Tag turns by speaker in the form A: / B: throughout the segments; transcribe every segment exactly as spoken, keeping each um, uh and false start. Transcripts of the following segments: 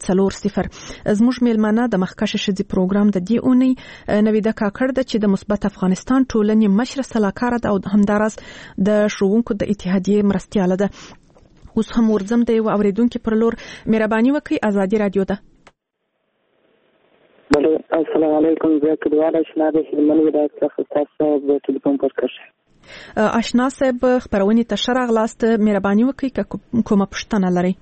A: څلور صفر. زموږ میلمانه د مخکښ ښځې پروګرام د دې اونۍ نویده کاکړ ده چې د مثبت افغانستان ټولنې مشره سلاکار ده او همداراز د ښوونکو د اتحادیې مرستیاله ده. اوس هم ورځم د یو اوریدونکو پر لور. مهرباني وکړئ، ازادي رادیو ده.
B: السلام علیکم. زه کډوال اشنا د هلمند ولایت څخه تاسو د ټلیفون پر کښه
A: اشنا صاحب خبرونې ته ښه راغلاست. مهرباني وکړئ که کومه پوښتنه لرئ.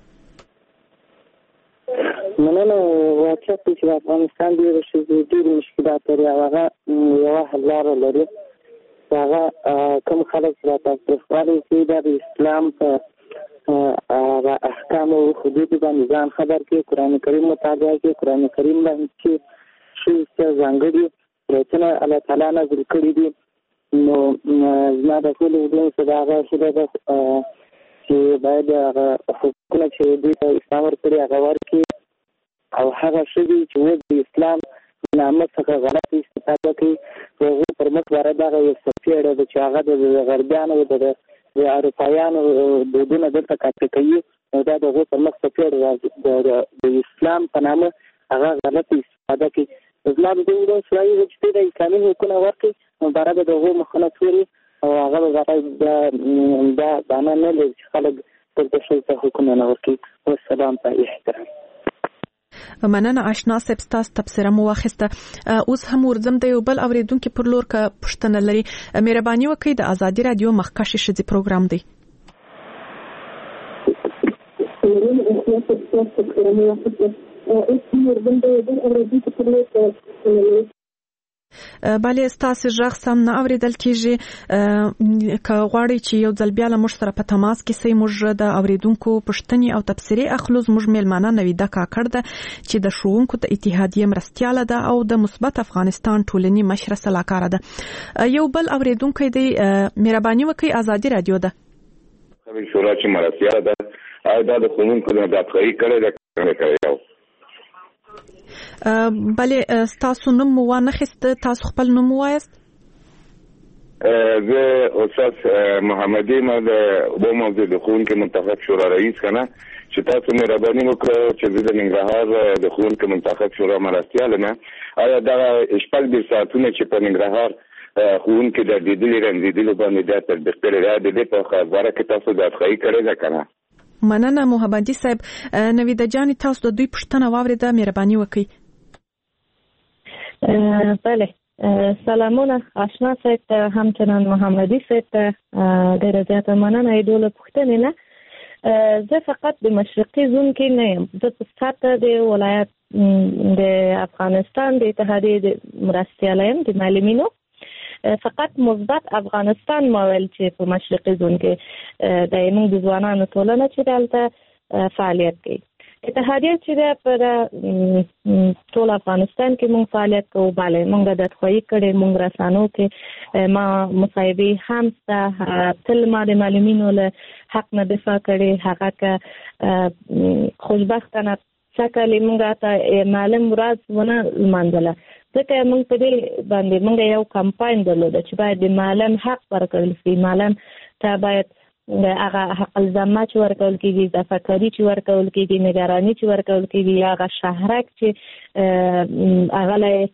B: مننه. واقعیت چې د افغانستان ډېرې ښځې ډېرې مشکلات لري او هغه یوه حل لاره لري. هغه کوم خلک چې راته تاوتریخوالی کوي دا د اسلام په احکامو او حدودو باندې ځان خبر کړي، قرآن کریم مطالعه کړي، قرآن کریم باندې چې ښځو ته ځانګړي رایتونه الله تعالی نازل کړي دي. نو زما د ټولو وروڼو څخه د هغه هیله ده چې باید هغه حقوقونه چې دوی ته اسلام ورکړي هغه ورکړي او هغه ښځې چې اوس د اسلام نامه څخه غلطه استفاده کوي د هغو پر مخ باید هغه یو څپېړه ده چې هغه د غربیانو د د اروپایانو دودونه دلته کاپي کوي نو دا د هغو پر مخ څپېړه د اسلام په نامه هغه غلطه استفاده کوي. زما د دې وروڼو سره یې چې د اسلامي حقوقونه ورکړي نو باره به د هغو مخونه توري او هغه به دا بانه نه لري چې خلک دلته ښځو ته حقونه نه ورکوي. والسلام ته احترام.
A: مننه اشنا صاحب، ستاسو تبصره مو واخیسته. اوس هم ورځم د یو بل اوریدونکو پر لور که پوښتنه لري. مهرباني وکړئ، د ازادي رادیو مخکښ ښځې پروګرام دی. بله ستاسو غږ سم نه اوریدل کیږي. که غواړئ چې یو ځل بیا له موږ سره په تماس کې سئ، موږ د اوریدونکو پوښتنې او تبصرې اخلو. زموږ میلمانه نویده کاکړ ده چې د ښوونکو د اتحادیې مرستیاله ده او د مثبت افغانستان ټولنې مشره سلاکاره ده. یو بل اوریدونکی دی. مهرباني وکړئ، ازادي رادیو ده.
C: شورا چې مرستیاله ده او دا د ښوونکو د دفاعي کړی ده کړی.
A: بله ستاسو نوم مو وانخیسته، تاسو خپل نوم ووایاست.
C: زه استاد محمدي ما د و موضوع د ښوونکو منتخب شورا رئیس کنه چې تاسو مهرباني وکړئ چې زه د ننګرهار د ښوونکو منتخب شورا مرستیاله نه آیا دا شپږ ډیر ساعتونه چې په ننګرهار ښوونکو د دې رنځېدلو باندې د تطبیق کړی دی په خبره کې تاسو د افخای کړی ده کنه.
A: مننه محمدي صاحب. نویده جان تاسو د دوی پوښتنه واوریده، مهرباني وکړئ.
D: بله سلامونه آشنا صاحب ته، همچنان محمدي صاحب ته ډېره زیاته مننه یې ډوله پوښتنې نه. زه فقط د مشرقي زون کې نه یم، زه په سطح د ولایت د افغانستان د اتحادیې د مرستیاله یم د معلمینو. فقط مثبت افغانستان ما ویل چې په مشرقي زون کې د موږ د ځوانانو ټولنه چې دلته فعالیت کوي. اتحادیه چې ده په ټول افغانستان کې موږ فعالیت کوو. بله موږ د دفاعي کړې، موږ رسانو کې ما مصاحبې هم سته، تل ما د معلمینو له حق نه دفاع کړې. هغه که خوشبختانه سکلی موږ ته معلم ورځ ونه لمانځله، ځکه موږ په دې باندې موږ یو کمپاین درلوده چې باید د معلم حق ورکړل شي. معلم ته باید هغه حق الزامه چې ورکول کېږي، دفاعکاري چې ورکول کېږي، نگرانی چې ورکول کېږي، هغه شهرک چې هغه له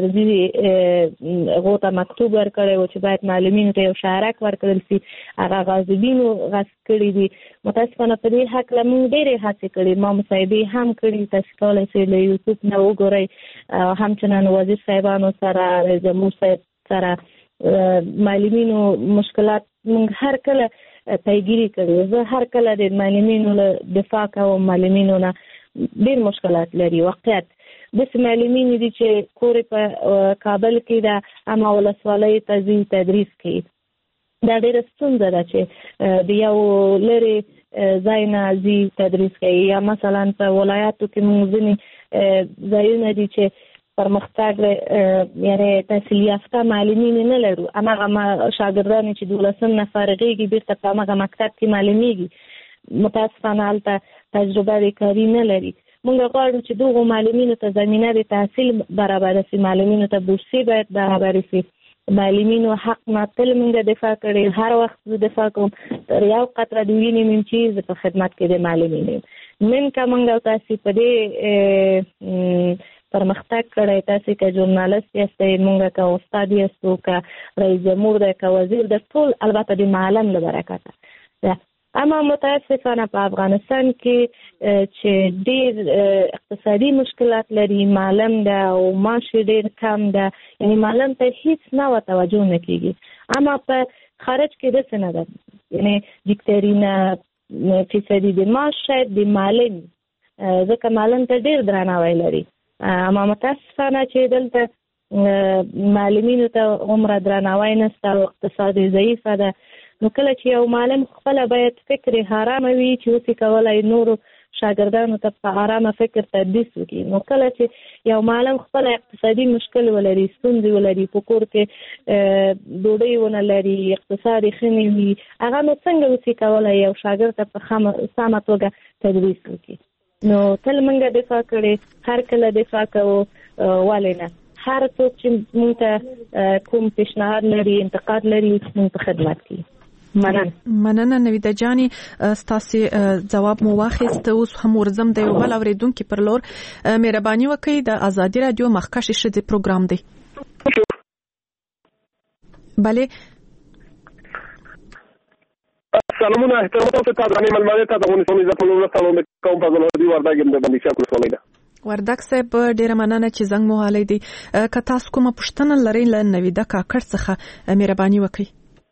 D: قرضي هغو ته مکتوب ورکړی و چې باید معلمینو ته یو شهرک ورکړل شي، هغه غاصبینو غصب کړي دي. متاسفانه په دې هکله موږ ډېرې هڅې کړي، ما مصاحبې هم کړي. تاسو کولی شئ له یوټیوب نه وګورئ. همچنان وزیر صاحبانو سره، رئیس جمهور صاحب سره معلمینو مشکلات موږ هر کله پیگیری کړي. زه هر کله د معلمینو له دفاع کوم. معلمینو نه ډېر مشکلات لري. واقعیت داسې معلمین دي چې کور په کابل کې ده، اما ولسوالۍ ته ځي تدریس کوي. دا ډېره ستونزه ده چې د یو لرې ځای نه ځي تدریس کوي. یا مثلا په ولایاتو کې موږ ځینې ځایونه دي چې پرمختګ یعنی تحصیل یافته معلمین نه لرو، هماغه شاګردان چې دولسم نه فارغېږي بیرته په هماغه مکتب کې معلمېږي. متاسفانه هلته تجربه د کاري نه لري. موږ غواړو چې دغو معلمینو ته زمینه د تحصیل برابره شي، معلمینو ته بورسي باید برابره شي. معلمینو حق نه تل موږ دفاع کړې، هر وخت زه دفاع کوم. تر یو قطره د وینې مې چې زه په خدمت کې د معلمین یم. من کومنګ تاسو په دې پرمختګ کړی، تاسو که ژورنالیست یاستئ، مونږ که استاد یاستو، که رئیس جمهور دی، که وزیر دی، ټول البته د معلم له برکته. اما متاسفانه په افغانستان کې چې ډېر اقتصادي مشکلات لري، معلم ده او معاش ډېر کم ده، یعنی معلم ته هیڅ نه توجه نه کیږي. اما په خارج کې داسې نه ده، یعنی دیکترینه فیصدي د معاش شاید د معلم، ځکه معلم ته ډېر درناوی لري. اما متاسفانه چې دلته معلمینو ته عمره درناوی نشته او اقتصاد ضعیفه ده، نو کله چې یو معلم خپله باید فکر حرامه وي چې اوسې کولی نورو شاګردانو ته په حرامه فکر تدریس وکړي، نو کله چې یو معلم خپله اقتصادي مشکل ولري، ستونزې ولري، په کور کې ډوډۍ ونه لري، اقتصاد یې ښه نه وي، هغه نو څنګه اوسې کولی یو شاګرد ته په سمه توګه تدریس وکړي؟ نو تل موږ دفاع کړې، هر کله دفاع کوو، ولې نه؟ هر څوک چې موږ ته کوم پیشنهاد لري، انتقاد لري، موږ په خدمت کې. مننه
A: مننه نویده جانې، ستاسو ځواب مو واخیست. اوس هم ورځم د یو بل اورېدونکي پر لور. مهرباني وکړئ، د ازادي رادیو مخکښې ښځې پروګرام دی. بله
E: سلامونه، احترامات او تقدیرنامې ملمنې ته د افغانستان عزت ملو سلام کوم په زلودي وردګ د باندې شکر سوالای ده.
A: وردګ صاحب ډیره مننه چې زنګ مو حالې دي. که تاسو کومه پوښتنه لرئ له نویده کاکړ څخه مهرباني وکړئ.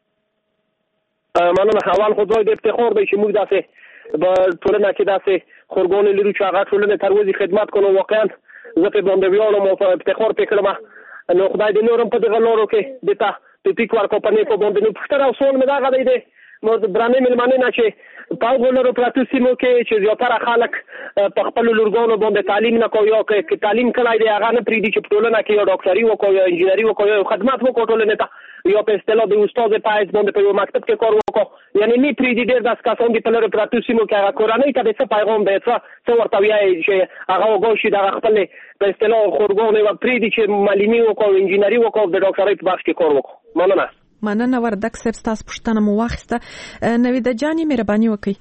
E: مننه. اول خو دوی د افتخار دی چې موږ داسې په ټولنه کې داسې خورګونې لرو چې هغه ټولنې تر ورځې خدمت کوو. واقعا زه په باندې ویاړم او په افتخار پې کړم. نو خدای دې نور هم په دغه لارو کې د تا د ټیک ورکو په نه په باندې نو پوښتنه او سوال مې دغه دی دی مو درنې ملمنې نه چې په هغو لرو پراتو سیمو کې چې زیاتره خلک په خپلو لورګانو باندې تعلیم نه کوي، یا که تعلیم کړی دی هغه نه پرېږدي چې په ټولنه کې یا ډاکټري وکړو یا انجینري وکړو یا خدمت وکړو ټولنې ته، یا په اصطلاح د استاد په حیث باندې په یو مکتب کې کار وکړو. یعنی نه پرېږدي ډېر داسې کسان دي په لرو پراتو سیمو کې هغه کورنۍ ته د څه پیغام دی، څه څه ورته وایي چې هغه وګوري چې دغه خپلې په اصطلاح خورګانې پرېږدي چې معلمي وکړو، انجینري وکړو، د ډاکټرۍ په بخش کې کار وکړو. مننه.
A: مننه وردګ صاحب، ستاسو پوښتنه مو واخیسته. نویده جانې مهرباني وکړئ.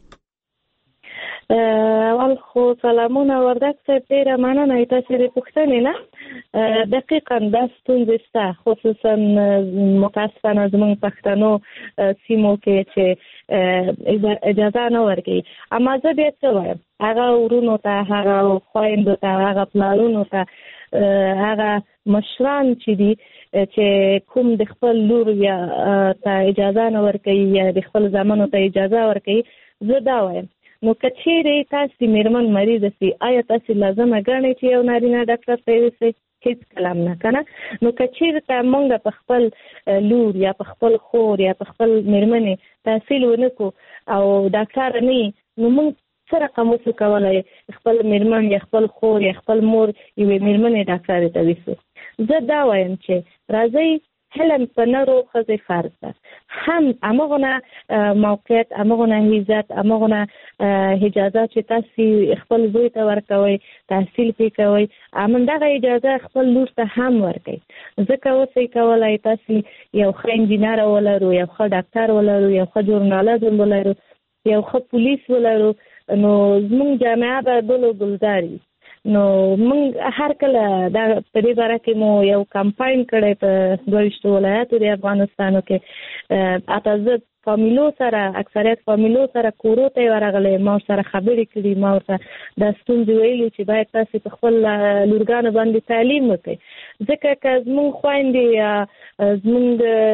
D: اول خو سلامونه وردګ صاحب، ډېره مننه تاسو د پوښتنې نه. دقیقاً دا ستونزې شته، خصوصا متاسفانه زموږ پښتنو سیمو کې چې اجازه نه ورکوي. اما زه بیا څه وایم، هغه ورونو ته، هغه خویندو ته، هغه پلارونو ته، هغه مشران چې دي چې کوم د خپل لور یا ته اجازه نه ورکوي یا د خپل زامنو ته اجازه ورکوي، زه دا وایم نو که چیرې تاسو میرمن مریض سي، آیا تاسو لازمه ګڼئ چې یو نارینه ډاکټر ته یوسئ؟ هیڅ کلام نه کنه. نو که چیرته موږ په خپل لور یا په خپل خور یا په خپل میرمنې تحصیل ونه کو او ډاکټر نه، نو موږ څه رقم وسو کولای خپل میرمن یا خپل خور یا خپل مور یوې میرمنې ډاکټر ته ویسو؟ زه دا وایم چې راځي هلم په نرو ښځې فرض ده، هم همغونه موقعیت، همغونه عزت، همغونه اجازه چې تاسو خپل زوی ته ورکوئ، تحصیل پې کوئ، همدغه اجازه خپل لور ته هم ورکوئ. ځکه اوسئ کولی تاسو یو ښه انجینر ولرو، یو ښه ډاکټر ولرو، یو ښه ژورنالېزم ولرو، یو ښه پولیس ولرو، نو زموږ جامعه به ګل و ګلزار وي. نو موږ هر کله دا په دې باره کې مو یو کمپاین کړی په دوه ویشتو ولایاتو د افغانستانو کې. اته زه فامیلو سره، اکثریت فامیلو سره کورو ته یې ورغلی، ما سره خبرې کړي، ما ورته دا ستونزې ویلي چې باید تاسې په خپل لورګانو باندې تعلیم وکړئ. ځکه که زموږ خویندې یا زموږ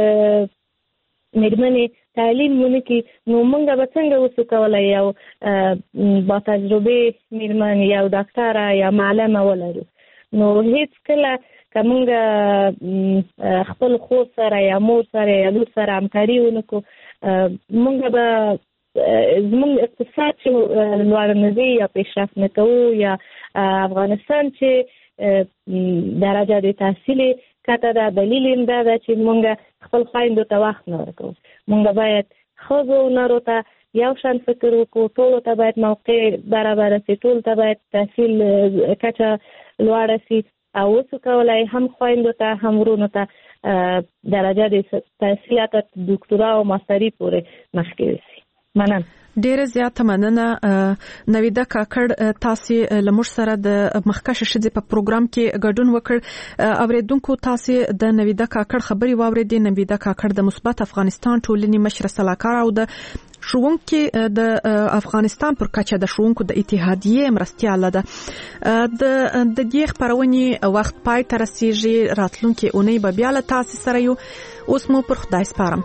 D: میرمنې تعلیم ونه کړي، نو موږ به څنګه وسو کولی یو با تجربې میرمن، یو ډاکټره یا معلمه ولرو؟ نو هیڅ کله که موږ خپل خور سره یا مور سره یا لور سره همکاري ونه کړو، موږ به زموږ اقتصاد چې لوړ نه ځي یا پیشرفت نه کوو، یا افغانستان چې درجه د تحصیل کته ده. دلیل یې دا ده چې موږ خپل خویندو ته وخت نه ورکوو. موږ باید ښځو نرو ته یو شان فکر وکړو، ټولو ته باید موقع برابره سي، ټولو ته باید تحصیل کچه لوړه سي، او وسو کولی هم خویندو ته هم ورونو ته درجه د تحصیل حتی ډاکټرا او ماستري پورې مخکې وسي. مننه.
A: ډیره زیاته مننه نویده کاکړ، تاسو لمر سره د مخکشه شذې په پروګرام کې ګډون وکړ. اوریدونکو تاسو د نویده کاکړ خبري واوریدې. نویده کاکړ د مثبت افغانستان ټولنې مشر سلاکار او د ښوونکي د افغانستان پر کچه د ښوونکو د اتحادیې مرستیاله ده. د د دې خبرونې وخت پای ته رسیږي. راتلونکي اونۍ به بیا له تاسو سره یو. اوس مو پر خدای سپارم.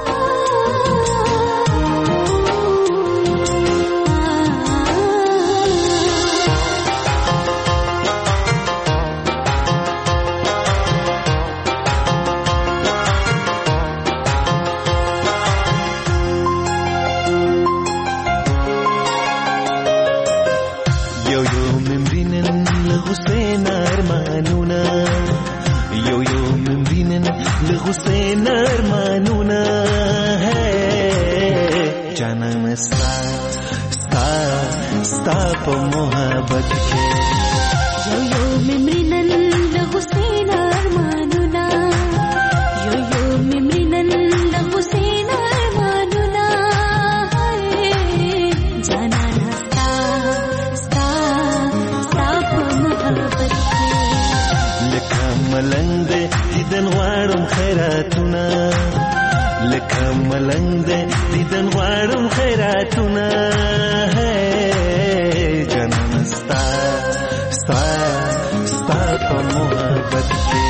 F: حسین ارمانونا ہے جانم ستا ستا ستا په محبت کې
G: یو یو ممرنن له حسین ارمانونا یو یو ممرنن له حسین ارمانونا جانم ستا ستا ستا په محبت کې
F: لکه ملنګ دیدن غواړم خیراتونه لکه ملنګ دیدن غواړم خیراتونه جانم ستا ستا ستا په محبت کې